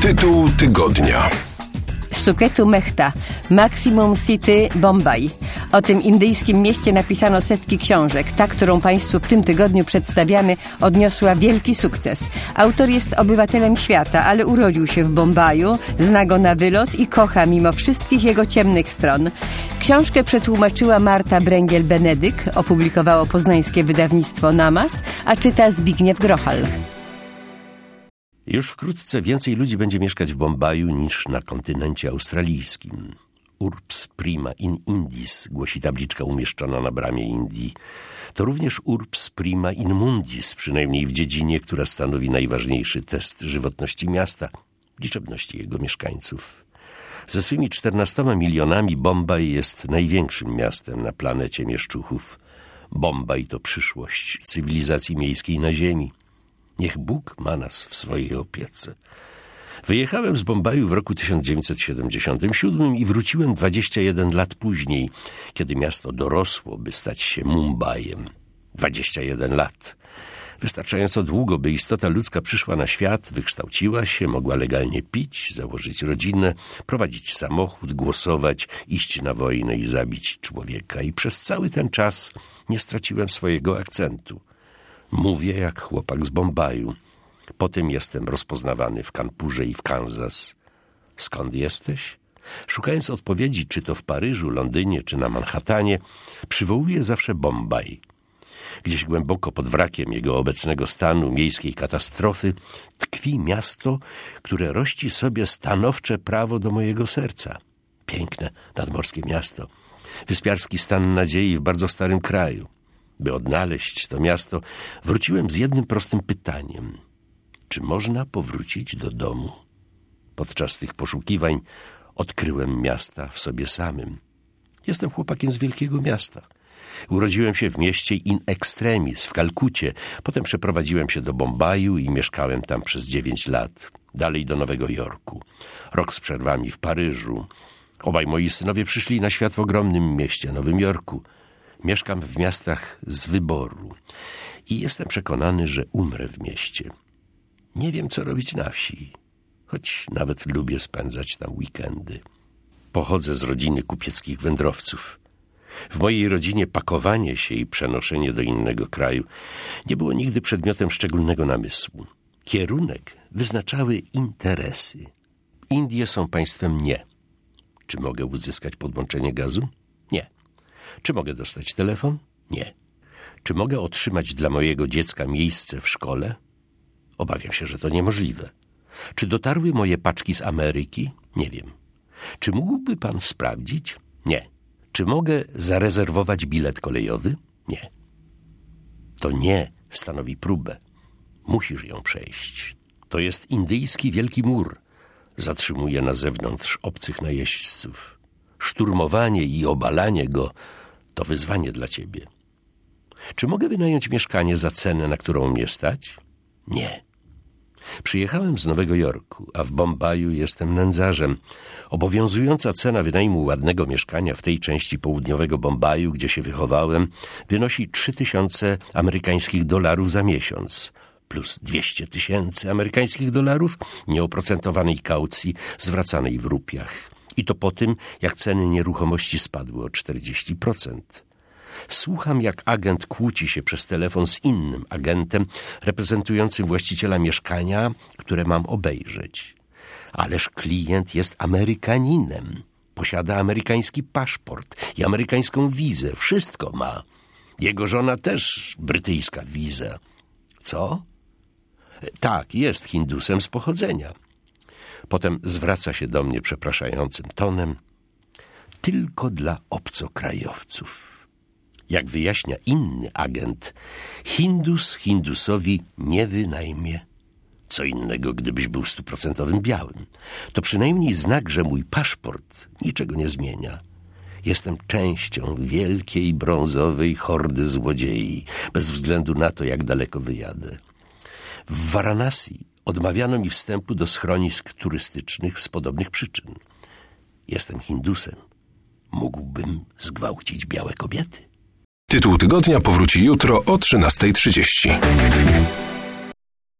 Tytuł tygodnia. Suketu Mehta, Maximum City, Bombaj. O tym indyjskim mieście napisano setki książek. Ta, którą Państwu w tym tygodniu przedstawiamy, odniosła wielki sukces. Autor jest obywatelem świata, ale urodził się w Bombaju, zna go na wylot i kocha mimo wszystkich jego ciemnych stron. Książkę przetłumaczyła Marta Bręgiel-Benedyk, opublikowało poznańskie wydawnictwo Namas, a czyta Zbigniew Grochal. Już wkrótce więcej ludzi będzie mieszkać w Bombaju niż na kontynencie australijskim. Urbs prima in Indis, głosi tabliczka umieszczona na bramie Indii. To również urbs prima in mundis, przynajmniej w dziedzinie, która stanowi najważniejszy test żywotności miasta, liczebności jego mieszkańców. Ze swymi 14 milionami Bombaj jest największym miastem na planecie mieszczuchów. Bombaj to przyszłość cywilizacji miejskiej na ziemi. Niech Bóg ma nas w swojej opiece. Wyjechałem z Bombaju w roku 1977 i wróciłem 21 lat później, kiedy miasto dorosło, by stać się Mumbajem. 21 lat. Wystarczająco długo, by istota ludzka przyszła na świat, wykształciła się, mogła legalnie pić, założyć rodzinę, prowadzić samochód, głosować, iść na wojnę i zabić człowieka. I przez cały ten czas nie straciłem swojego akcentu. Mówię jak chłopak z Bombaju. Potem jestem rozpoznawany w Kanpurze i w Kansas. Skąd jesteś? Szukając odpowiedzi, czy to w Paryżu, Londynie, czy na Manhattanie, przywołuję zawsze Bombaj. Gdzieś głęboko pod wrakiem jego obecnego stanu, miejskiej katastrofy, tkwi miasto, które rości sobie stanowcze prawo do mojego serca. Piękne, nadmorskie miasto. Wyspiarski stan nadziei w bardzo starym kraju. By odnaleźć to miasto, wróciłem z jednym prostym pytaniem. Czy można powrócić do domu? Podczas tych poszukiwań odkryłem miasta w sobie samym. Jestem chłopakiem z wielkiego miasta. Urodziłem się w mieście in extremis w Kalkucie. Potem przeprowadziłem się do Bombaju i mieszkałem tam przez 9 lat. Dalej do Nowego Jorku. Rok z przerwami w Paryżu. Obaj moi synowie przyszli na świat w ogromnym mieście, Nowym Jorku. Mieszkam w miastach z wyboru i jestem przekonany, że umrę w mieście. Nie wiem, co robić na wsi, choć nawet lubię spędzać tam weekendy. Pochodzę z rodziny kupieckich wędrowców. W mojej rodzinie pakowanie się i przenoszenie do innego kraju nie było nigdy przedmiotem szczególnego namysłu. Kierunek wyznaczały interesy. Indie są państwem nie. Czy mogę uzyskać podłączenie gazu? Nie. Czy mogę dostać telefon? Nie. Czy mogę otrzymać dla mojego dziecka miejsce w szkole? Obawiam się, że to niemożliwe. Czy dotarły moje paczki z Ameryki? Nie wiem. Czy mógłby pan sprawdzić? Nie. Czy mogę zarezerwować bilet kolejowy? Nie. To nie stanowi próbę. Musisz ją przejść. To jest indyjski wielki mur. Zatrzymuje na zewnątrz obcych najeźdźców. Szturmowanie i obalanie go to wyzwanie dla ciebie. Czy mogę wynająć mieszkanie za cenę, na którą mnie stać? Nie. Przyjechałem z Nowego Jorku, a w Bombaju jestem nędzarzem. Obowiązująca cena wynajmu ładnego mieszkania w tej części południowego Bombaju, gdzie się wychowałem, wynosi 3000 amerykańskich dolarów za miesiąc, plus 200 000 amerykańskich dolarów nieoprocentowanej kaucji zwracanej w rupiach. I to po tym, jak ceny nieruchomości spadły o 40%. Słucham, jak agent kłóci się przez telefon z innym agentem reprezentującym właściciela mieszkania, które mam obejrzeć. Ależ klient jest Amerykaninem. Posiada amerykański paszport i amerykańską wizę. Wszystko ma. Jego żona też brytyjska wiza. Co? Tak, jest Hindusem z pochodzenia. Potem zwraca się do mnie przepraszającym tonem. Tylko dla obcokrajowców. Jak wyjaśnia inny agent, Hindus Hindusowi nie wynajmie. Co innego, gdybyś był 100% białym. To przynajmniej znak, że mój paszport niczego nie zmienia. Jestem częścią wielkiej brązowej hordy złodziei, bez względu na to, jak daleko wyjadę. W Varanasi odmawiano mi wstępu do schronisk turystycznych z podobnych przyczyn. Jestem Hindusem. Mógłbym zgwałcić białe kobiety. Tytuł tygodnia powróci jutro o 13:30.